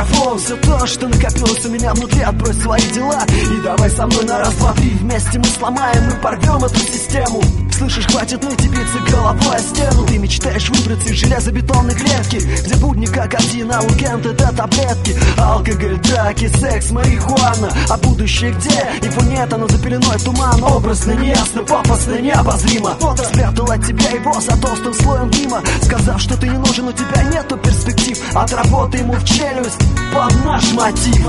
микрофон. Все то, что накопилось у меня внутри, отбрось свои дела и давай со мной на раз, два, три. Вместе мы сломаем и порвем эту систему. Слышишь, хватит ныть и биться головой о стену. Ты мечтаешь выбраться из железобетонной клетки, где будни как один, а уикенд это таблетки. Алкоголь, драки, секс, марихуана. А будущее где? Его нет, оно за пеленой туман. Образно, неясно, пафосно, необозримо. Спрятал от тебя его за толстым слоем дыма, сказав, что ты не нужен, у тебя нету перспектив. Отработай ему в челюсть под наш мотив.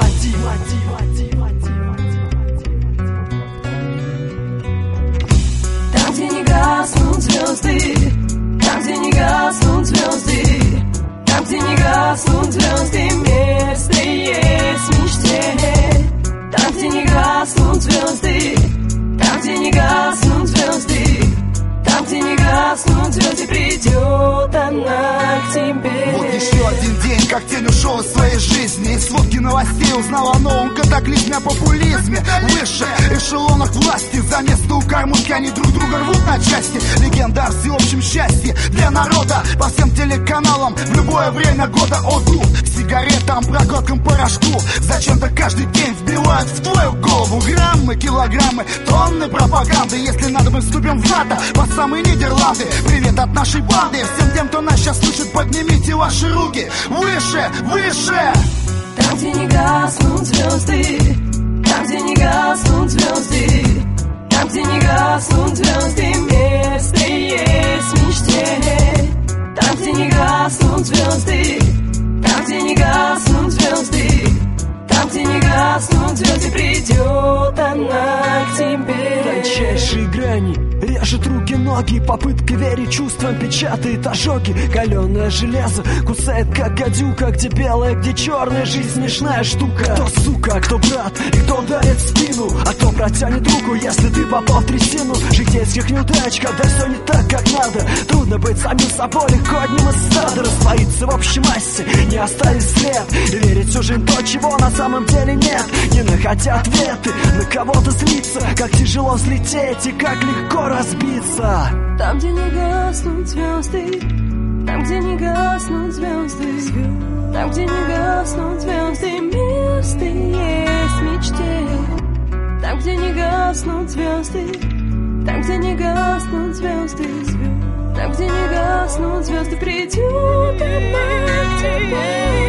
Там, где не гаснут звезды, там, где не гаснут звезды, там, где не гаснут звезды, место есть в мечте. Там, где не гаснут звезды, там, где не гаснут звезды, там, где не гаснут звезды, придет она к тебе. Вот еще один день, как тень ушел из своей жизни. Из сводки новостей узнал о новом катаклизме, о популизме. Выше эшелонах власти, за место у кормушки они друг друга рвут на части. Легенда о всеобщем счастье для народа по всем телеканалам в любое время года. Оду сигаретам, прокладкам, порошку. Зачем-то каждый день вбивают в твою голову граммы, килограммы, тонны пропаганды. Если надо, мы вступим в НАТО под самые Нидерланды. Привет от нашей банды всем тем, кто нас сейчас слышит, поднимите ваши руки выше, выше. Там, где не гаснут звезды, там, где не гаснут звезды, там, где не гаснут звезды, место есть в мечте. Там, где не гаснут звезды, там, где не гаснут звезды, там, где не гаснут звезды, придет она к тебе. Тончайшие грани режет руки, ноги, попытка верить чувствам печатает ожоги. Каленое железо кусает как гадюка, где белая, где черная, жизнь смешная штука. Кто сука, а кто брат, и кто ударит в спину, а кто протянет руку, если ты попал в трясину житейских неудач, когда все не так, как надо. Трудно быть самим собой, легко одним из стада раствориться в общей массе, не оставить след и верить всю жизнь то, чего на самом деле нет. Не находя ответы, на кого-то злиться, как тяжело взлететь и как легко разбиться. Там, где не гаснут звезды, там, где не гаснут звезды, там, где не гаснут звезды, место есть в мечте. Там, где не гаснут звезды, там, где не гаснут звезды, там, где не гаснут звезды, придет она к тебе.